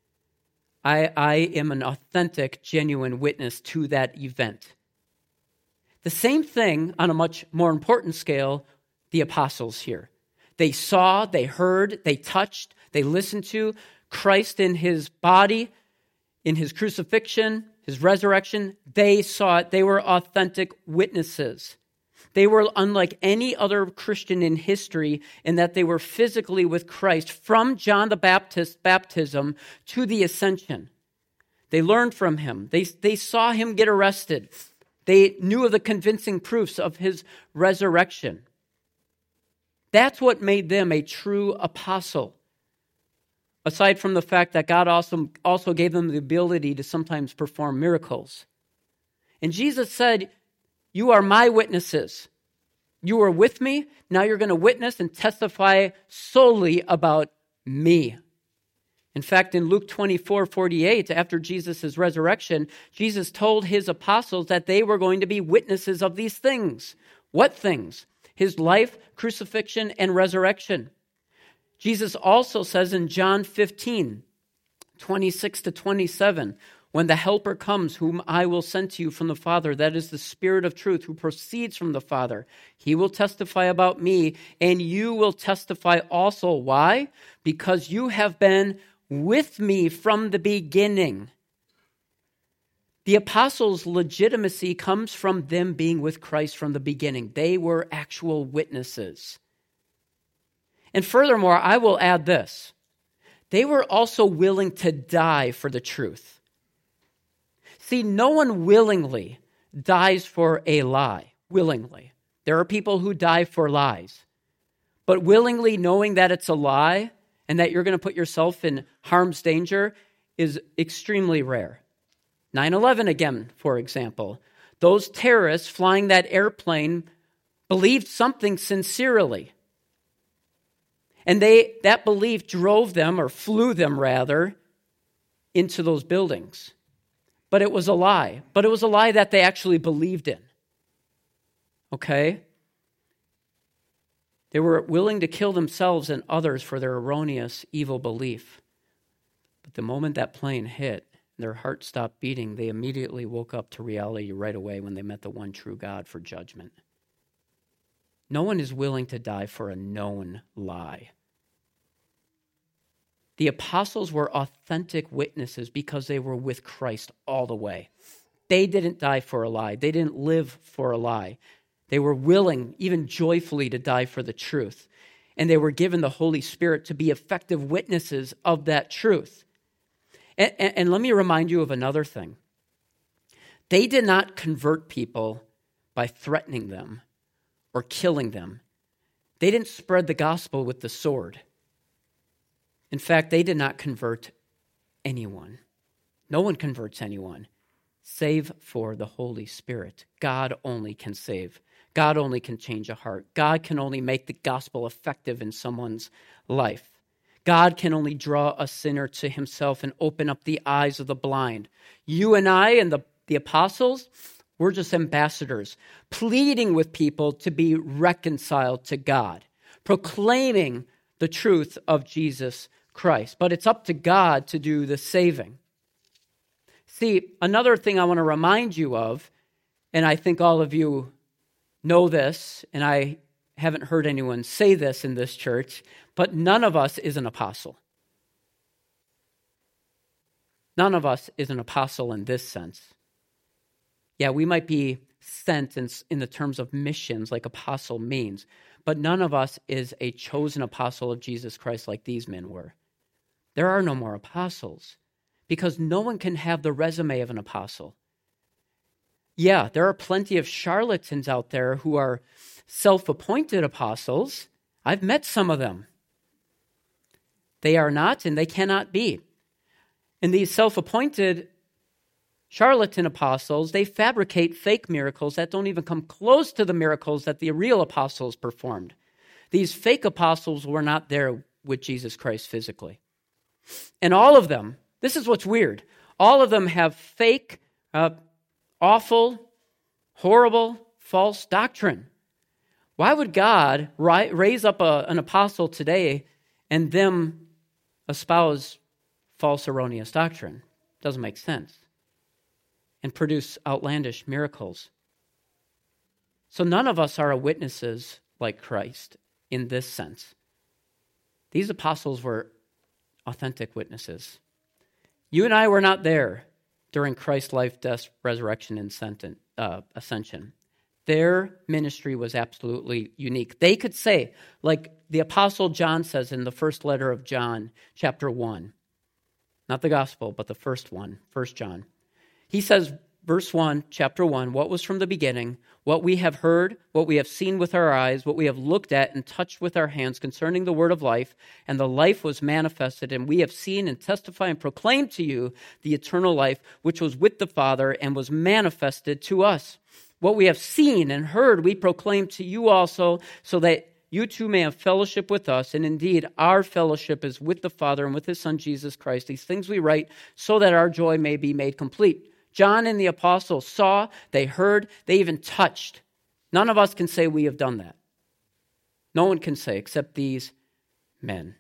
I am an authentic, genuine witness to that event. The same thing on a much more important scale, the apostles here. They saw, they heard, they touched, they listened to Christ in his body, in his crucifixion, his resurrection. They saw it. They were authentic witnesses. They were unlike any other Christian in history in that they were physically with Christ from John the Baptist's baptism to the ascension. They learned from him. They saw him get arrested. They knew of the convincing proofs of his resurrection. That's what made them a true apostle. Aside from the fact that God also gave them the ability to sometimes perform miracles. And Jesus said, "You are my witnesses. You are with me. Now you're going to witness and testify solely about me." In fact, in Luke 24:48, after Jesus' resurrection, Jesus told his apostles that they were going to be witnesses of these things. What things? His life, crucifixion, and resurrection. Jesus also says in John 15:26-27, "When the Helper comes, whom I will send to you from the Father, that is the Spirit of truth who proceeds from the Father, he will testify about me, and you will testify also." Why? Because you have been with me from the beginning. The apostles' legitimacy comes from them being with Christ from the beginning. They were actual witnesses. And furthermore, I will add this. They were also willing to die for the truth. See, no one willingly dies for a lie, willingly. There are people who die for lies. But willingly knowing that it's a lie and that you're going to put yourself in harm's danger is extremely rare. 9/11 again, for example. Those terrorists flying that airplane believed something sincerely. And that belief drove them, or flew them rather, into those buildings. But it was a lie. But it was a lie that they actually believed in. Okay? They were willing to kill themselves and others for their erroneous, evil belief. But the moment that plane hit, their heart stopped beating, they immediately woke up to reality right away when they met the one true God for judgment. No one is willing to die for a known lie. The apostles were authentic witnesses because they were with Christ all the way. They didn't die for a lie. They didn't live for a lie. They were willing, even joyfully, to die for the truth. And they were given the Holy Spirit to be effective witnesses of that truth. And let me remind you of another thing. They did not convert people by threatening them or killing them. They didn't spread the gospel with the sword. In fact, they did not convert anyone. No one converts anyone, save for the Holy Spirit. God only can save. God only can change a heart. God can only make the gospel effective in someone's life. God can only draw a sinner to himself and open up the eyes of the blind. You and I and the apostles, we're just ambassadors, pleading with people to be reconciled to God, proclaiming the truth of Jesus Christ. But it's up to God to do the saving. See, another thing I want to remind you of, and I think all of you know this, and I haven't heard anyone say this in this church, but none of us is an apostle. None of us is an apostle in this sense. Yeah, we might be sent in the terms of missions, like apostle means, but none of us is a chosen apostle of Jesus Christ like these men were. There are no more apostles because no one can have the resume of an apostle. Yeah, there are plenty of charlatans out there who are self-appointed apostles. I've met some of them. They are not and they cannot be. And these self-appointed charlatan apostles, they fabricate fake miracles that don't even come close to the miracles that the real apostles performed. These fake apostles were not there with Jesus Christ physically. And all of them, this is what's weird, all of them have fake, awful, horrible, false doctrine. Why would God raise up an apostle today and them espouse false, erroneous doctrine? Doesn't make sense. And produce outlandish miracles. So none of us are witnesses like Christ in this sense. These apostles were authentic witnesses. You and I were not there during Christ's life, death, resurrection, and ascension. Their ministry was absolutely unique. They could say, like the Apostle John says in the first letter of John, chapter 1, not the gospel, but the first one, 1 John. He says, verse 1, chapter 1, what was from the beginning, what we have heard, what we have seen with our eyes, what we have looked at and touched with our hands concerning the word of life, and the life was manifested, and we have seen and testify and proclaim to you the eternal life, which was with the Father and was manifested to us. What we have seen and heard, we proclaim to you also, so that you too may have fellowship with us. And indeed, our fellowship is with the Father and with his Son, Jesus Christ. These things we write so that our joy may be made complete. John and the apostles saw, they heard, they even touched. None of us can say we have done that. No one can say except these men.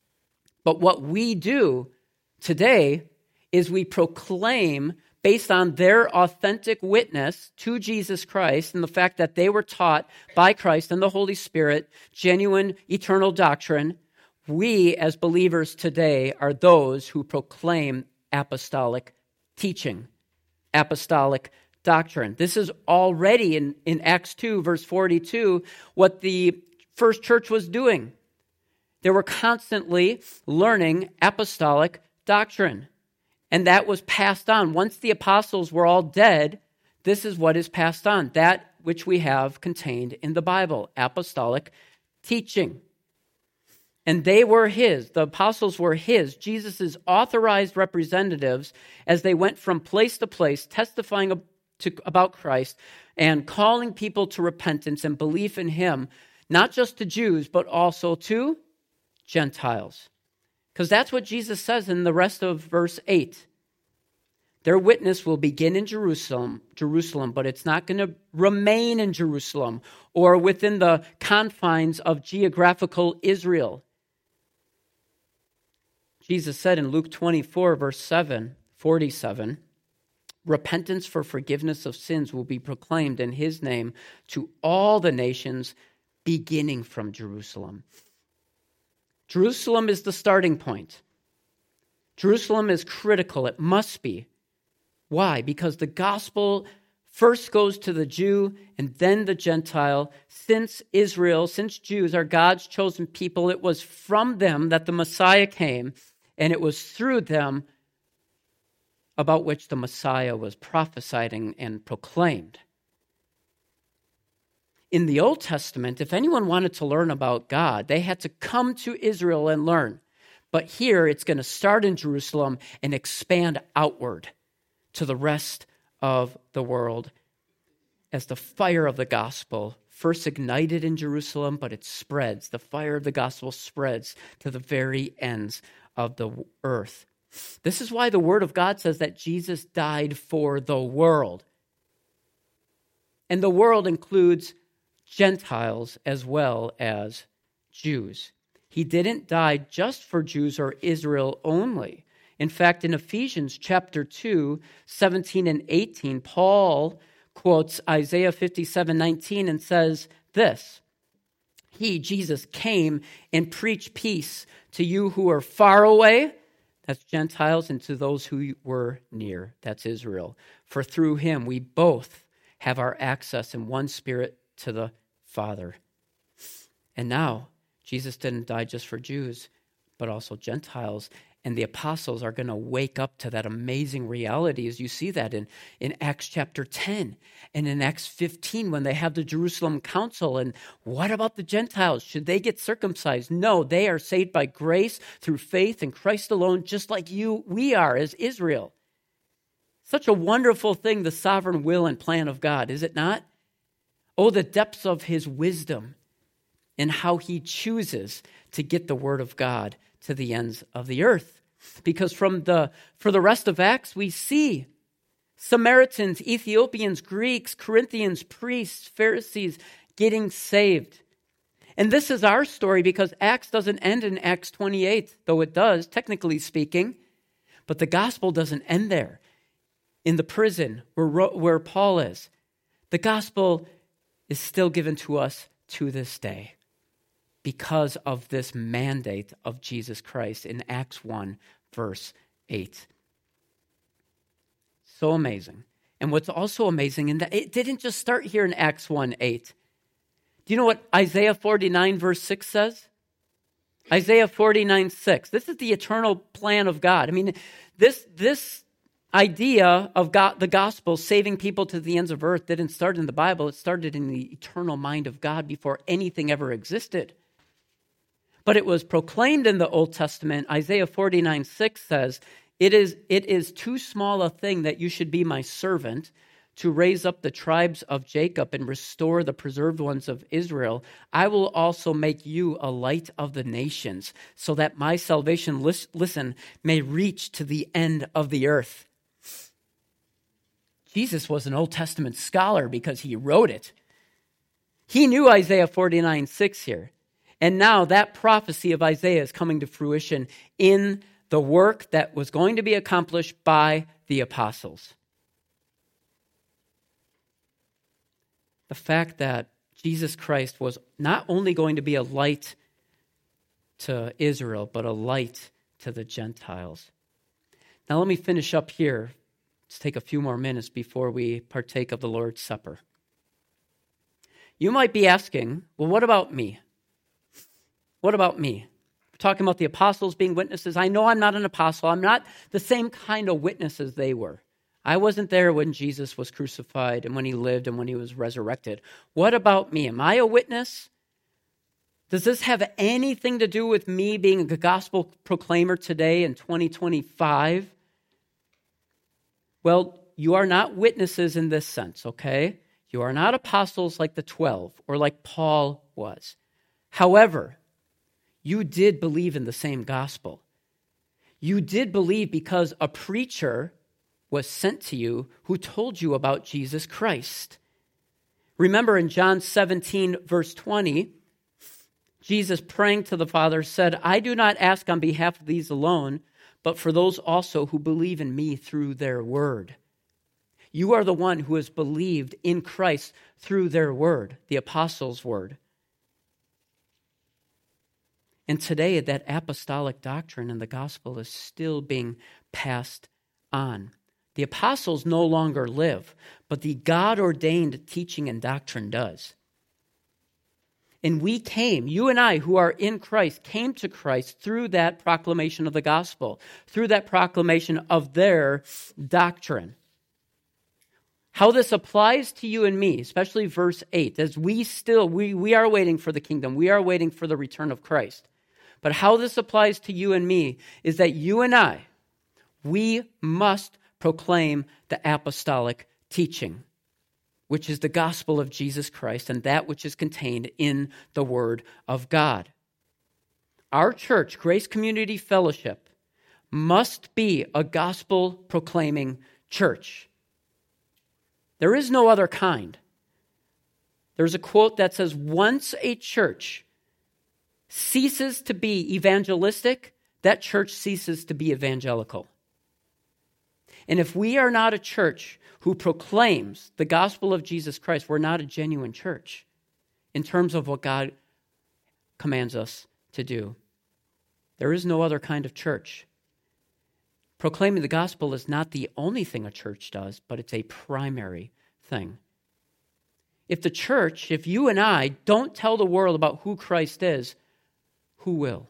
But what we do today is we proclaim based on their authentic witness to Jesus Christ and the fact that they were taught by Christ and the Holy Spirit genuine eternal doctrine. We as believers today are those who proclaim apostolic teaching. Apostolic doctrine. This is already in Acts 2, verse 42, what the first church was doing. They were constantly learning apostolic doctrine. And that was passed on. Once the apostles were all dead, this is what is passed on. That which we have contained in the Bible, apostolic teaching. And they were his, the apostles were his, Jesus' authorized representatives as they went from place to place, testifying about Christ and calling people to repentance and belief in him, not just to Jews, but also to Gentiles. Because that's what Jesus says in the rest of verse 8. Their witness will begin in Jerusalem, but it's not going to remain in Jerusalem or within the confines of geographical Israel. Jesus said in Luke 24, verse 47, repentance for forgiveness of sins will be proclaimed in his name to all the nations, beginning from Jerusalem. Jerusalem is the starting point. Jerusalem is critical. It must be. Why? Because the gospel first goes to the Jew and then the Gentile. Since Jews are God's chosen people, it was from them that the Messiah came, and it was through them about which the Messiah was prophesied and proclaimed. In the Old Testament, if anyone wanted to learn about God, they had to come to Israel and learn. But here it's going to start in Jerusalem and expand outward to the rest of the world as the fire of the gospel first ignited in Jerusalem, but it spreads. The fire of the gospel spreads to the very ends of the earth. This is why the Word of God says that Jesus died for the world. And the world includes Gentiles as well as Jews. He didn't die just for Jews or Israel only. In fact, in Ephesians chapter 2, 17 and 18, Paul quotes Isaiah 57:19 and says this: He, Jesus, came and preached peace to you who are far away, that's Gentiles, and to those who were near, that's Israel. For through him we both have our access in one spirit to the Father. And now, Jesus didn't die just for Jews, but also Gentiles. And the apostles are going to wake up to that amazing reality as you see that in Acts chapter 10 and in Acts 15 when they have the Jerusalem Council. And what about the Gentiles? Should they get circumcised? No, they are saved by grace through faith in Christ alone, just like we are as Israel. Such a wonderful thing, the sovereign will and plan of God, is it not? Oh, the depths of his wisdom and how he chooses to get the word of God to the ends of the earth. Because for the rest of Acts, we see Samaritans, Ethiopians, Greeks, Corinthians, priests, Pharisees getting saved. And this is our story because Acts doesn't end in Acts 28, though it does, technically speaking. But the gospel doesn't end there. In the prison where Paul is, the gospel is still given to us to this day, because of this mandate of Jesus Christ in Acts 1, verse 8. So amazing. And what's also amazing in that it didn't just start here in Acts 1, 8. Do you know what Isaiah 49, verse 6 says? Isaiah 49, 6. This is the eternal plan of God. I mean, this idea of God, the gospel, saving people to the ends of earth, didn't start in the Bible. It started in the eternal mind of God before anything ever existed. But it was proclaimed in the Old Testament. Isaiah 49, 6 says, It is too small a thing that you should be my servant to raise up the tribes of Jacob and restore the preserved ones of Israel. I will also make you a light of the nations so that my salvation, listen, may reach to the end of the earth. Jesus was an Old Testament scholar because he wrote it. He knew Isaiah 49, 6 here. And now that prophecy of Isaiah is coming to fruition in the work that was going to be accomplished by the apostles. The fact that Jesus Christ was not only going to be a light to Israel, but a light to the Gentiles. Now let me finish up here. Let's take a few more minutes before we partake of the Lord's Supper. You might be asking, well, what about me? What about me? We're talking about the apostles being witnesses. I know I'm not an apostle. I'm not the same kind of witness as they were. I wasn't there when Jesus was crucified and when he lived and when he was resurrected. What about me? Am I a witness? Does this have anything to do with me being a gospel proclaimer today in 2025? Well, you are not witnesses in this sense, okay? You are not apostles like the 12 or like Paul was. However, you did believe in the same gospel. You did believe because a preacher was sent to you who told you about Jesus Christ. Remember in John 17, verse 20, Jesus praying to the Father said, I do not ask on behalf of these alone, but for those also who believe in me through their word. You are the one who has believed in Christ through their word, the apostles' word. And today, that apostolic doctrine in the gospel is still being passed on. The apostles no longer live, but the God-ordained teaching and doctrine does. And we came, you and I who are in Christ, came to Christ through that proclamation of the gospel, through that proclamation of their doctrine. How this applies to you and me, especially verse 8, as we are waiting for the kingdom, we are waiting for the return of Christ. But how this applies to you and me is that you and I, we must proclaim the apostolic teaching, which is the gospel of Jesus Christ and that which is contained in the Word of God. Our church, Grace Community Fellowship, must be a gospel-proclaiming church. There is no other kind. There's a quote that says, once a church ceases to be evangelistic, that church ceases to be evangelical. And if we are not a church who proclaims the gospel of Jesus Christ, we're not a genuine church in terms of what God commands us to do. There is no other kind of church. Proclaiming the gospel is not the only thing a church does, but it's a primary thing. If the church, if you and I don't tell the world about who Christ is, who will?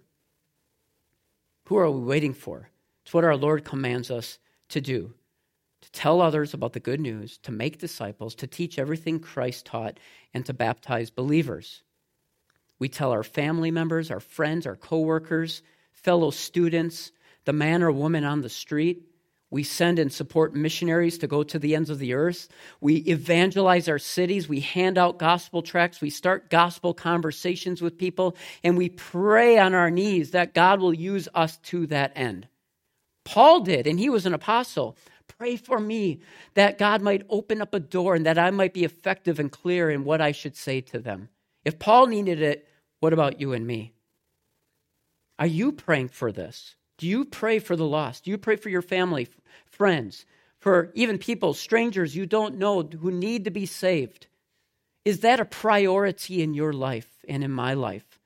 Who are we waiting for? It's what our Lord commands us to do. To tell others about the good news, to make disciples, to teach everything Christ taught, and to baptize believers. We tell our family members, our friends, our coworkers, fellow students, the man or woman on the street. We send and support missionaries to go to the ends of the earth. We evangelize our cities. We hand out gospel tracts. We start gospel conversations with people. And we pray on our knees that God will use us to that end. Paul did, and he was an apostle. Pray for me that God might open up a door and that I might be effective and clear in what I should say to them. If Paul needed it, what about you and me? Are you praying for this? Do you pray for the lost? Do you pray for your family, friends, for even people, strangers you don't know who need to be saved? Is that a priority in your life and in my life?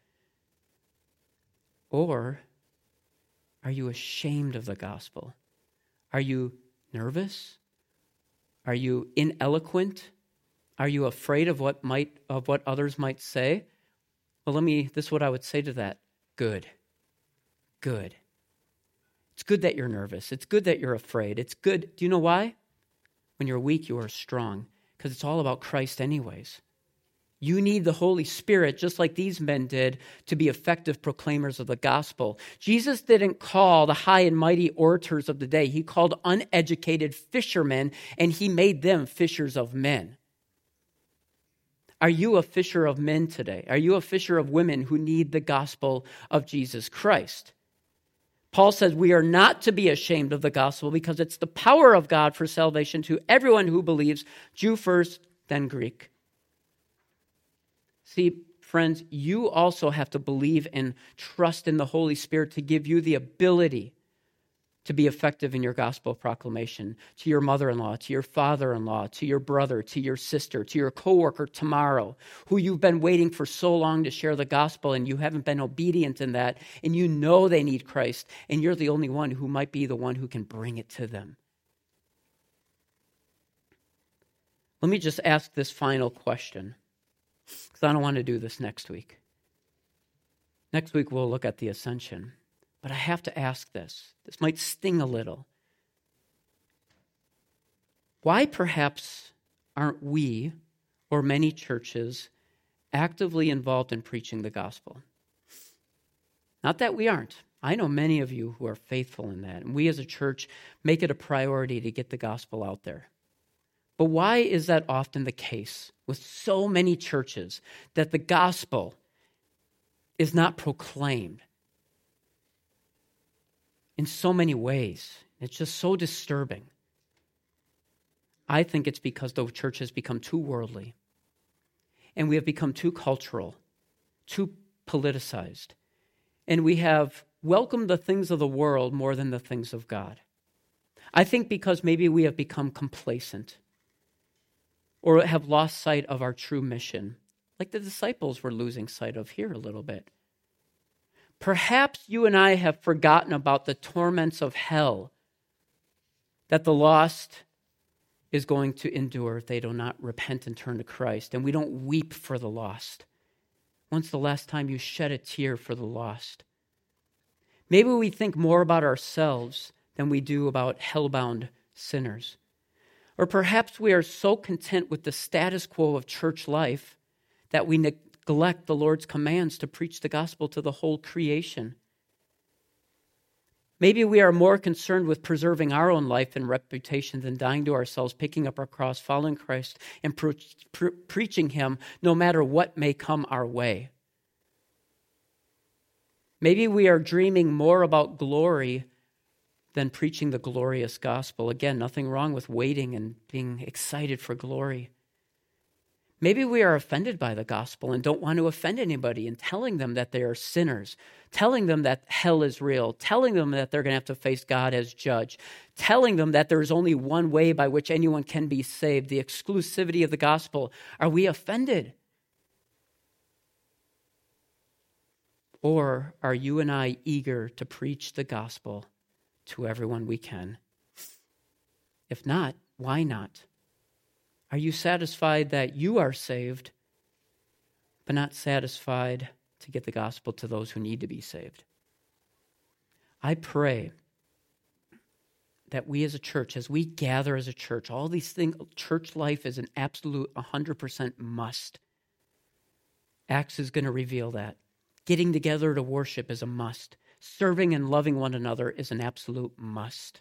Or are you ashamed of the gospel? Are you nervous? Are you ineloquent? Are you afraid of what others might say? Well, this is what I would say to that. Good. It's good that you're nervous. It's good that you're afraid. It's good. Do you know why? When you're weak, you are strong, because it's all about Christ anyways. You need the Holy Spirit, just like these men did, to be effective proclaimers of the gospel. Jesus didn't call the high and mighty orators of the day. He called uneducated fishermen, and he made them fishers of men. Are you a fisher of men today? Are you a fisher of women who need the gospel of Jesus Christ? Paul says we are not to be ashamed of the gospel because it's the power of God for salvation to everyone who believes, Jew first, then Greek. See, friends, you also have to believe and trust in the Holy Spirit to give you the ability to be effective in your gospel proclamation to your mother-in-law, to your father-in-law, to your brother, to your sister, to your coworker tomorrow, who you've been waiting for so long to share the gospel and you haven't been obedient in that, and you know they need Christ, and you're the only one who might be the one who can bring it to them. Let me just ask this final question, because I don't want to do this next week. Next week we'll look at the ascension. But I have to ask this. This might sting a little. Why perhaps aren't we, or many churches, actively involved in preaching the gospel? Not that we aren't. I know many of you who are faithful in that. And we as a church make it a priority to get the gospel out there. But why is that often the case with so many churches that the gospel is not proclaimed? In so many ways. It's just so disturbing. I think it's because the church has become too worldly. And we have become too cultural, too politicized. And we have welcomed the things of the world more than the things of God. I think because maybe we have become complacent or have lost sight of our true mission, like the disciples were losing sight of here a little bit. Perhaps you and I have forgotten about the torments of hell that the lost is going to endure if they do not repent and turn to Christ. And we don't weep for the lost. When's the last time you shed a tear for the lost? Maybe we think more about ourselves than we do about hell-bound sinners. Or perhaps we are so content with the status quo of church life that we neglect the Lord's commands to preach the gospel to the whole creation. Maybe we are more concerned with preserving our own life and reputation than dying to ourselves, picking up our cross, following Christ, and preaching Him no matter what may come our way. Maybe we are dreaming more about glory than preaching the glorious gospel. Again, nothing wrong with waiting and being excited for glory. Maybe we are offended by the gospel and don't want to offend anybody and telling them that they are sinners, telling them that hell is real, telling them that they're going to have to face God as judge, telling them that there is only one way by which anyone can be saved, the exclusivity of the gospel. Are we offended? Or are you and I eager to preach the gospel to everyone we can? If not, why not? Are you satisfied that you are saved, but not satisfied to get the gospel to those who need to be saved? I pray that we as a church, as we gather as a church, all these things, church life is an absolute 100% must. Acts is going to reveal that. Getting together to worship is a must. Serving and loving one another is an absolute must.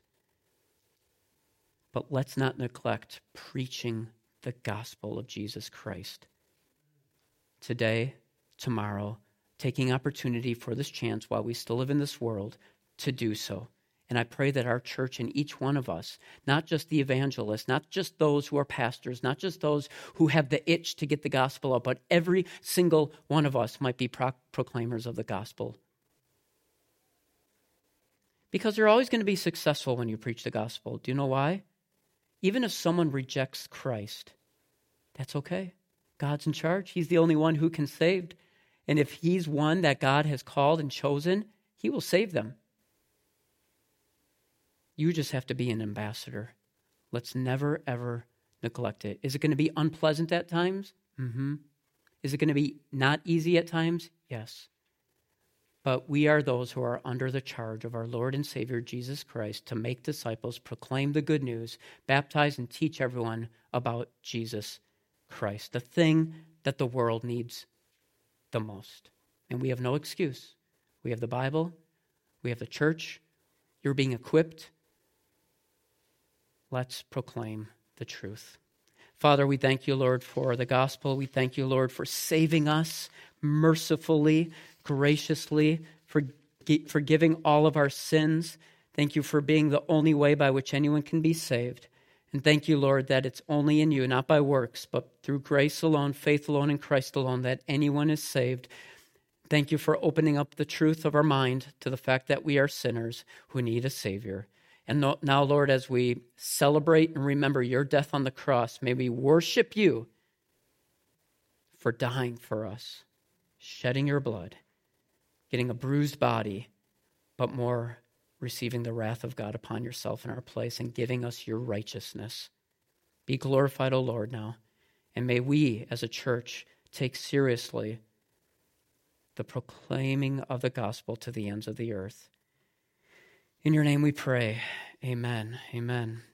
But let's not neglect preaching the gospel of Jesus Christ. Today, tomorrow, taking opportunity for this chance while we still live in this world to do so. And I pray that our church and each one of us, not just the evangelists, not just those who are pastors, not just those who have the itch to get the gospel out, but every single one of us might be proclaimers of the gospel. Because you're always going to be successful when you preach the gospel. Do you know why? Even if someone rejects Christ, that's okay. God's in charge. He's the only one who can save. And if He's one that God has called and chosen, He will save them. You just have to be an ambassador. Let's never, ever neglect it. Is it going to be unpleasant at times? Mm-hmm. Is it going to be not easy at times? Yes. But we are those who are under the charge of our Lord and Savior, Jesus Christ, to make disciples, proclaim the good news, baptize and teach everyone about Jesus Christ, the thing that the world needs the most. And we have no excuse. We have the Bible. We have the church. You're being equipped. Let's proclaim the truth. Father, we thank you, Lord, for the gospel. We thank you, Lord, for saving us mercifully, graciously, for forgiving all of our sins. Thank you for being the only way by which anyone can be saved. And thank you, Lord, that it's only in you, not by works, but through grace alone, faith alone, in Christ alone, that anyone is saved. Thank you for opening up the truth of our mind to the fact that we are sinners who need a Savior. And now, Lord, as we celebrate and remember your death on the cross, may we worship you for dying for us, shedding your blood, getting a bruised body, but more receiving the wrath of God upon yourself in our place and giving us your righteousness. Be glorified, O Lord, now. And may we, as a church, take seriously the proclaiming of the gospel to the ends of the earth. In your name we pray. Amen. Amen.